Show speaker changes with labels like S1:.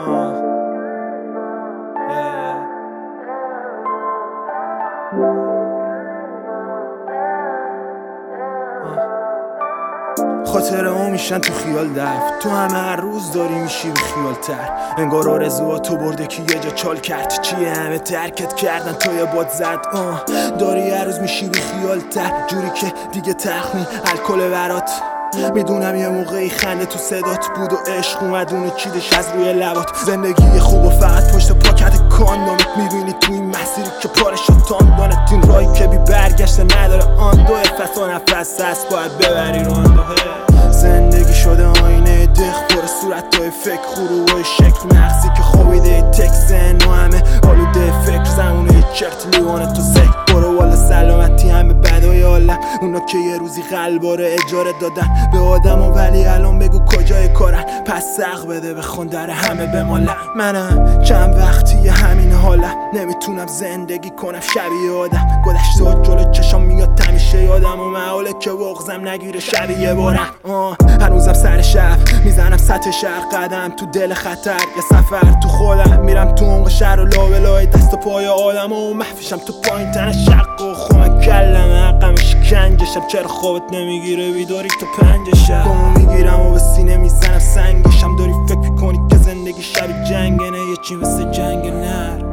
S1: خاطره‌ها میشن تو خیال دفت، تو همه هر روز داری میشی بی خیال تر. انگار آرزوها تو برده که یه جا چال کرد. چیه همه ترکت کردن تا یه باد زد. داری هر روز میشی بی خیال تر، جوری که دیگه تخمی الکل برات. میدونم یه موقعی خنده تو صدات بود و عشق اومد اونو چیدش از روی لبات. زندگی خوب و فقط پشت پاکت کاندومت میبینی تو این مسیری که پارشات تاندانت. این راهی که بی برگشته نداره آن دو نفس و نفس هست باید ببری رو آن زندگی شده آینه دخ پر صورتهای فکر خروهای شکل مغزی که خوابیده تک زن و همه آلوده فکر زمونه چرت لیوانه تو سک برو والا سلامتی همه بدای عالم اونا که یه روزی قلباره اجاره دادن به آدم و ولی الان بگو کجای کارن پس سق بده بخون در همه بمالم. منم چند وقتی همین حالم نمیتونم زندگی کنم شبیه آدم گذشته جلو چشام میاد تمیشه یادم و معاله که بغزم نگیره شبیه بارم. هنوزم سر شب میزنم سطح شهر قدم تو دل خطر یه سفر تو خودم میرم تو عمق شهر و لابلای دست و پای آدم و محفشم تو پایین تن شق و خوم کلم حقم شکنجشم چرا خوابت نمیگیره بیداری تو پنجشم گمو میگیرم و به سینه میزنم سنگشم داری فکر میکنی که زندگی شب جنگه نه یه چی مثل جنگ نر